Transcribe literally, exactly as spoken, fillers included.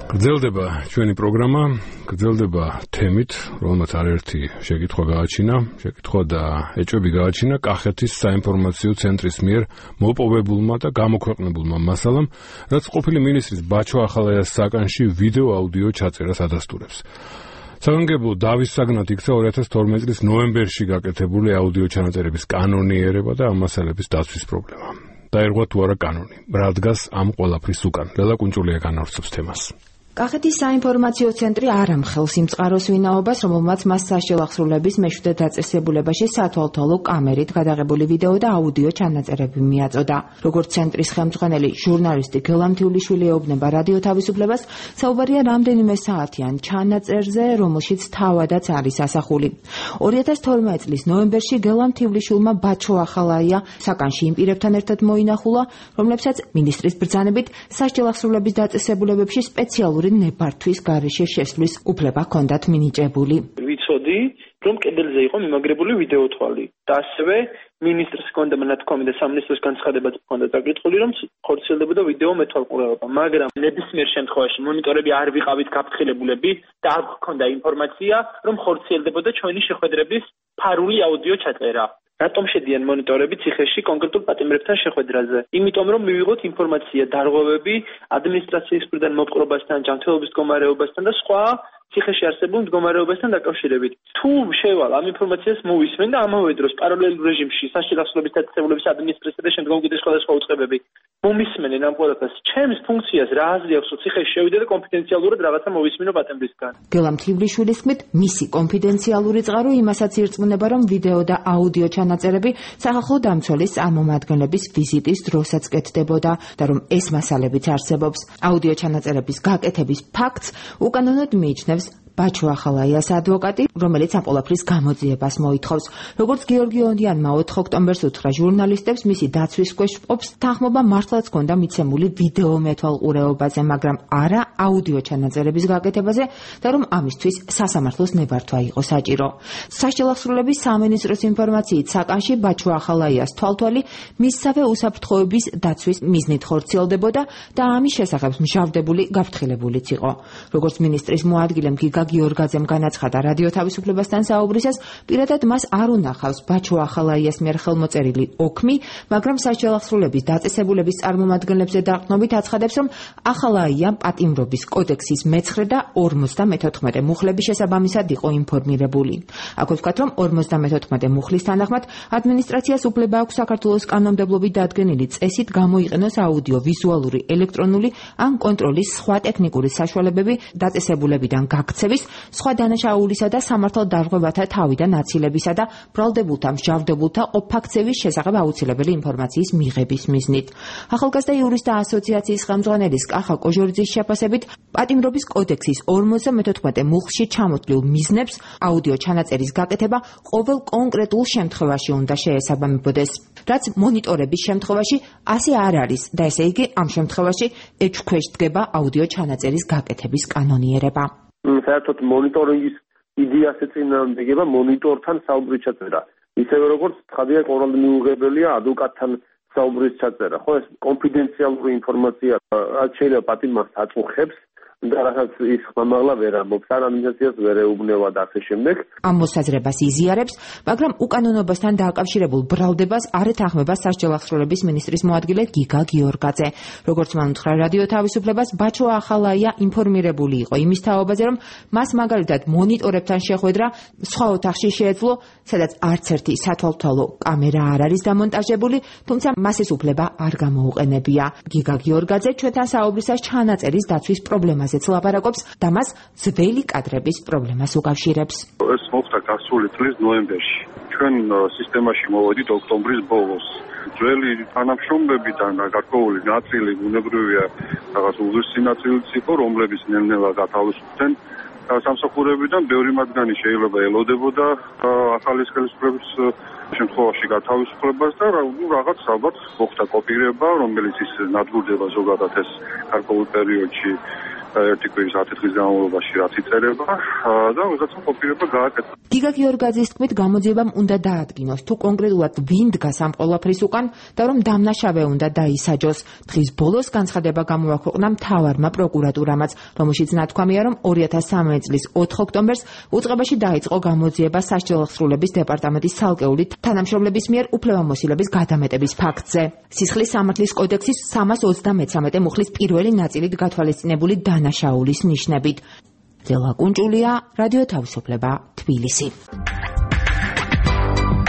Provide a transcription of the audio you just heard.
გრძელდება ჩვენი პროგრამა, გრძელდება თემით, რომელმაც არაერთი შეკითხვა გააჩინა, შეკითხვა და ეჭვები გააჩინა კახეთის საინფორმაციო ცენტრის მიერ მოპოვებულმა და გამოქვეყნებულმა მასალამ, რაც ყოფილი მინისტრის ბაჩო ახალაიას საკანში ვიდეო-აუდიო ჩაწერას ადასტურებს. საგანგებო დავის საგნად იქცა ორი ათას თორმეტი წლის ნოემბერში გაკეთებული აუდიო ჩანაწერების კანონიერება და ამ მასალების დაცვის პრობლემა. დაერღვა თუ არა კანონი, რა დგას ამ ყველაფრის უკან. ლელა კუნჭულია განავრცობს თემას. კახეთის საინფორმაციო ცენტრი არ ამხელს იმ წყაროს ვინაობას, რომელმაც მას სასჯელ აღსრულების მეშვიდე დაწესებულებაში სათვალთვალო კამერით გადაღებული ვიდეო და აუდიო ჩანაწერები მიაწოდა. როგორც ცენტრის ხელმძღვანელი ჟურნალისტი გელამთივლიშვილი ეუბნება რადიო თავისუფლებას, საუბარია რამდენიმე საათიან ჩანაწერზე, რომელშიც თავადაც არის ასახული. ორი ათას თორმეტი წლის ნოემბერში გელამთივლიშვილმა ბაჩო ახალაია საკანში იმ პირებთან ერთად მოინახულა, რომლებსაც მინისტრის ბრძანებით სასჯელ აღსრულების დაწესებულებებში სპეციალური ნებართვის გარეშე შესვლის უფლება ჰქონდათ მინიჭებული. ვიცოდი, რომ კედელზე იყო მიმაგრებული ვიდეო თვალი და ასევე მინისტრს ჰქონდა მონათქვამი და სამინისტროს განცხადებაც ჰქონდა წაკითხული, რომ ხორციელდებოდა ვიდეო მეთვალყურეობა, მაგრამ ნებისმიერ შემთხვევაში მონიტორები არ ვიყავით გაფრთხილებულები და არ ჰქონდა ინფორმაცია, რომ ხორციელდებოდა ჩვენი შეხვედრების ფარული აუდიო ჩაწერა. რატომ შედიან მონიტორები ციხეში კონკრეტულ პატიმრებთან შეხვედრაზე? იმიტომ რომ მივიღოთ ინფორმაცია დარღვევები ადმინისტრაციის მხრიდან მოპყრობასთან, ჯანმრთელობის მდგომარეობასთან და სხვა ციხეში არსებულ მდგომარეობასთან დაკავშირებით. თუ შევალ ამ ინფორმაციას მოვისმენ და ამავე დროს პარალელურ რეჟიმში სასჯელ აღსრულების დაწესებულების ადმინისტრაცია და შემდგომ კიდე სხვადასხვა უწყებები მომისმენენ ამ ყველაფერს, ჩემს ფუნქციას რა აზრი აქვს, ციხეში შევიდე და კონფიდენციალურად რაღაცა მოვისმინო პატიმრისგან. გელამთივლიშვილის თქმით, მისი კონფიდენციალური წყარო იმასაც ირწმუნება, რომ ვიდეო და აუდიო ჩანაწერები სახალხო დამცველის წარმომადგენლების ვიზიტის დროსაც კეთდებოდა და რომ ეს მასალებიც არსებობს. აუდიო ჩანაწერების გაკეთების ფაქტს უკანონოდ მიიჩნევს ბაჩო ახალაიას ადვოკატი, რომელიც ამ ყველაფრის გამოძიებას მოითხოვს. როგორც გიორგი ონდიანმა ოთხ ოქტომბერს უთხრა ჟურნალისტებს, მისი დაცვის ქვეშ ყოფს თანხმობა მართლაც ჰქონდა მიცემული ვიდეო მეთვალყურეობაზე, მაგრამ არა აუდიო ჩანაწერების გაკეთებაზე და რომ ამისთვის სასამართლოს ნებართვა იყო საჭირო. სასჯელ აღსრულების სამინისტროს ინფორმაციით, საკანში ბაჩო ახალაიას თვალთვალი მისსავე უსაფრთხოების დაცვის მიზნით ხორციელდებოდა და ამის შესახებ მჟავდებული გაფრთხილებულიც იყო. როგორც მინისტრის მოადგილემ გიგა გიორგაძემ განაცხადა რადიო თავისუფლებასთან საუბრისას, პირადად მას არ უნახავს ბაჩო ახალაიას მიერ ხელმოწერილი ოქმი, მაგრამ სასჯელ აღსრულების დაწესებულების წარმომადგენლებზე დაყრდნობით აცხადებს, რომ ახალაია პატიმრობის კოდექსის მეცხრე და ორმოცდამეთოთხმეტე მუხლების შესაბამისად იყო ინფორმირებული. აქვე ვთქვათ, რომ ორმოცდამეთოთხმეტე მუხლის თანახმად ადმინისტრაციას უფლება აქვს საქართველოს კანონმდებლობით დადგენილი წესით გამოიყენოს აუდიო, ვიზუალური, ელექტრონული ან კონტროლის სხვა ტექნიკური საშუალებები დაწესებულებიდან გაქცევის, სხვა დანაშაულისა და სამართალ დარღვევათა თავიდან აცილებისა და ბრალდებულთა, მსჯავრდებულთა ყოფაქცევის შესახებ აუცილებელი ინფორმაციის მიღების მიზნით. ახალგაზრდა იურისტთა ასოციაციის ხელმძღვანელის კახა კოჟორიძის შეფასებით, პატიმრობის კოდექსის ორმოცდამეთოთხმეტე მუხლში ჩამოთვლილ მიზნებს აუდიო ჩანაწერის გაკეთება ყოველ კონკრეტულ შემთხვევაში უნდა შეესაბამებოდეს. რაც მონიტორების შემთხვევაში ასე არ არის და ესე იგი ამ შემთხვევაში ეჭვქვეშ დგება აუდიო ჩანაწერის გაკეთების კანონიერება. საერთოდ მონიტორინგის იდეას ეწინააღმდეგება მონიტორთან საუბრის ჩაწერა. ისევე როგორც ცხადია, ყოველ მიუღებელია ადვოკატთან საუბრის ჩაწერა. ხო, ეს კონფიდენციალური ინფორმაცია რაც შეიძლება პატიმრს აწუხებს და რასაც ის ხმამაღლა ვერ ამბობს, არ ადმინისტრაციას ვერ ეუბნება და ასე შემდეგ. ამ მოსაზრებას იზიარებს, მაგრამ უკანონობასთან დააკავშირებულ ბრალდებას არ ეთანხმება სასჯელ აღსრულების მინისტრის მოადგილე გიგა გიორგაძე. როგორც მან უთხრა რადიო თავისუფლებას, ბაჩო ახალაია ინფორმირებული იყო იმის თაობაზე, რომ მას მაგალითად მონიტორებთან შეხვედრა სხვა ოთახში შეეძლო, სადაც არც ერთი სათვალთვალო კამერა არ არის დამონტაჟებული, თუმცა მას ეს უფლება არ გამოუყენებია. გიგა გიორგაძე ჩვენთან საუბრისას ჩანაწერის დაცვის პრობლემას ლაპარაკობს და მას ძველი კადრების პრობლემას უკავშირებს. ეს მოხდა გასული წლის ნოემბერში. ჩვენ სისტემაში მოვედით ოქტომბრის ბოლოს. ძველი თანამშრომლებიდან გარკვეული ნაწილი ბუნებრივია რაღაც უზუსტი ნაწილიც იყო, რომლებიც ნელ-ნელა გათავისუფლდნენ სამსახურებიდან, ბევრი მათგანი შეიძლება ელოდებოდა ახალი ხელისუფლების შემთხვევაში გათავისუფლებას და რაღაც ალბათ მოხდა კოპირება, რომელიც ის ნადგურდება ზოგადად ეს გარკვეულ პერიოდში ერთი კვირის ათი დღის განმავლობაში რაც იწერება და ვიღაცა ყოფილება გააკეთა. გიგა გიორგაძის თქმით, გამოძიებამ უნდა დაადგინოს თუ კონკრეტულად ვინ დგას ამ ყველაფრის უკან და რომ დამნაშავე უნდა დაისაჯოს. დღის ბოლოს განცხადება გამოაქვეყნა მთავარმა პროკურატურამაც, რომელშიც ნათქვამია, რომ ორი ათას სამი წლის ოთხ ოქტომბერს უწყებაში დაიწყო გამოძიება სასჯელ ახსრულების დეპარტამენტის ცალკეული თანამშრომლების მიერ უფლებამოსილების გადამეტების ფაქტზე. სისხლის სამართლის კოდექსის სამას ოცდამეცამეტე მუხლის პირველი ნაწილით გათვალისწინებული დანაშაულის ნიშნებით. ძელა კუნჭულია, რადიო თავისუფლება, თბილისი.